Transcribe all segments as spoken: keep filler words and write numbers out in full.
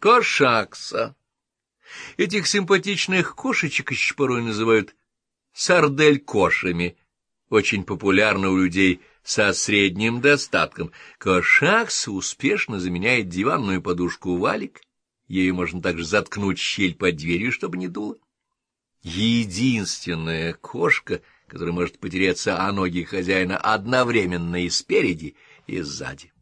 Кошакса. Этих симпатичных кошечек еще порой называют сардель-кошами, очень популярны у людей со средним достатком. Кошакса успешно заменяет диванную подушку валик, ею можно также заткнуть щель под дверью, чтобы не дуло. Единственная кошка, которая может потереться о ноги хозяина одновременно и спереди, и сзади.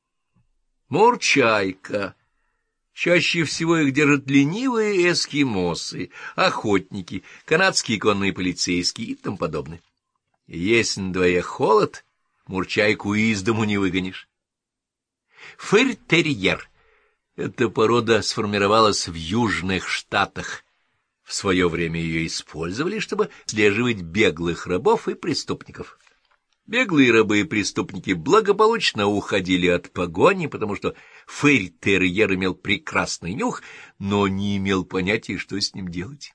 Мурчайка. Чаще всего их держат ленивые эскимосы, охотники, канадские конные полицейские и тому подобное. Если на дворе холод, мурчайку из дому не выгонишь. Фыр-терьер. Эта порода сформировалась в Южных Штатах. В свое время ее использовали, чтобы слеживать беглых рабов и преступников. Беглые рабы и преступники благополучно уходили от погони, потому что фыр-терьер имел прекрасный нюх, но не имел понятия, что с ним делать.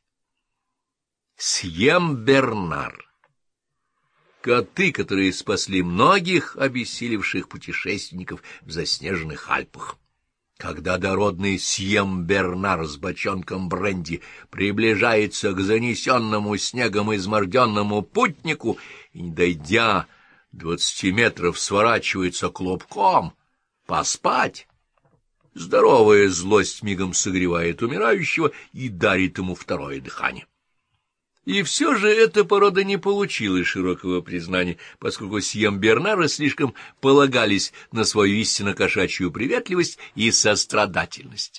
Сьембернар. Коты, которые спасли многих обессилевших путешественников в заснеженных Альпах. Когда дородный Сьембернар с бочонком бренди приближается к занесенному снегом изможденному путнику и, не дойдя двадцати метров, сворачивается клубком поспать, здоровая злость мигом согревает умирающего и дарит ему второе дыхание. И все же эта порода не получила широкого признания, поскольку сьембернары слишком полагались на свою истинно кошачью приветливость и сострадательность.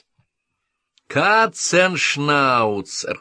Катценшнауцер.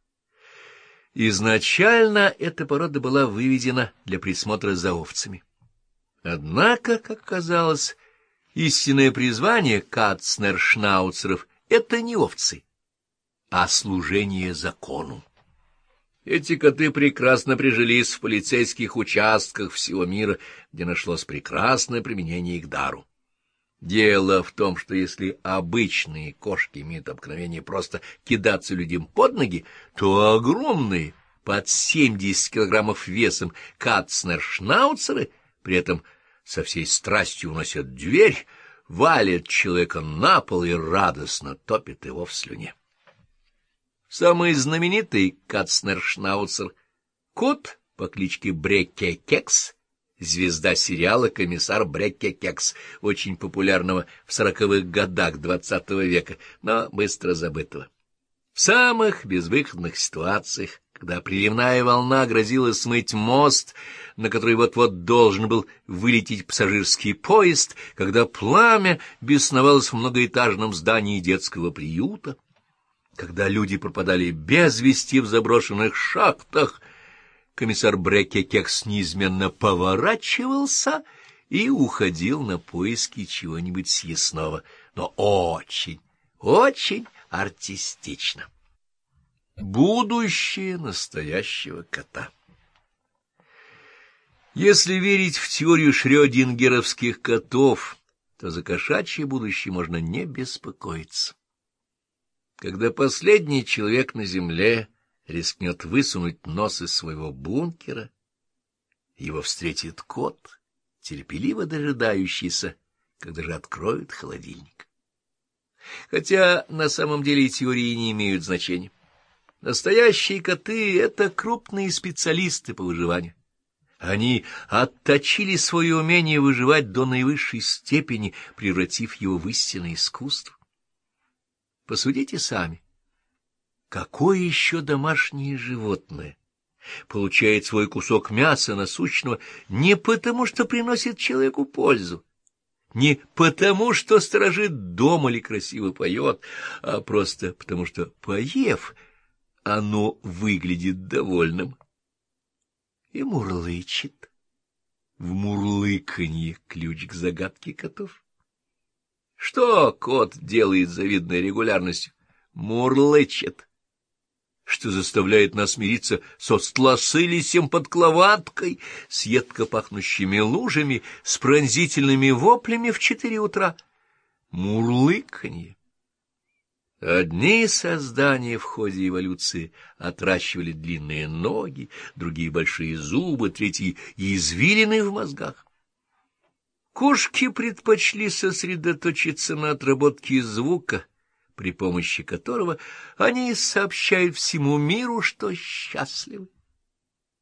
Изначально эта порода была выведена для присмотра за овцами. Однако, как оказалось, истинное призвание катцнершнауцеров — это не овцы, а служение закону. Эти коты прекрасно прижились в полицейских участках всего мира, где нашлось прекрасное применение их дару. Дело в том, что если обычные кошки имеют обыкновение просто кидаться людям под ноги, то огромные, под семьдесят килограммов весом, катцнершнауцеры при этом со всей страстью уносят дверь, валят человека на пол и радостно топят его в слюне. Самый знаменитый катцнершнауцер — кот по кличке Брекке-Кекс, звезда сериала «Комиссар Брекке-Кекс», очень популярного в сороковых годах двадцатого века, но быстро забытого. В самых безвыходных ситуациях, когда приливная волна грозила смыть мост, на который вот-вот должен был вылететь пассажирский поезд, когда пламя бесновалось в многоэтажном здании детского приюта, когда люди пропадали без вести в заброшенных шахтах, комиссар Брекке-Кекс неизменно поворачивался и уходил на поиски чего-нибудь съестного, но очень, очень артистично. Будущее настоящего кота. Если верить в теорию шрёдингеровских котов, то за кошачье будущее можно не беспокоиться. Когда последний человек на земле рискнет высунуть нос из своего бункера, его встретит кот, терпеливо дожидающийся, когда же откроют холодильник. Хотя на самом деле теории не имеют значения. Настоящие коты — это крупные специалисты по выживанию. Они отточили свое умение выживать до наивысшей степени, превратив его в истинное искусство. Посудите сами, какое еще домашнее животное получает свой кусок мяса насущного не потому, что приносит человеку пользу, не потому, что сторожит дом или красиво поет, а просто потому, что, поев, оно выглядит довольным и мурлычет. В мурлыканье ключ к загадке котов. Что кот делает с завидной регулярностью? Мурлычет, что заставляет нас мириться со стлосылисем под кроваткой, с едко пахнущими лужами, с пронзительными воплями в четыре утра. Мурлыканье. Одни создания в ходе эволюции отращивали длинные ноги, другие — большие зубы, третьи — извилины в мозгах. Кошки предпочли сосредоточиться на отработке звука, при помощи которого они сообщают всему миру, что счастливы.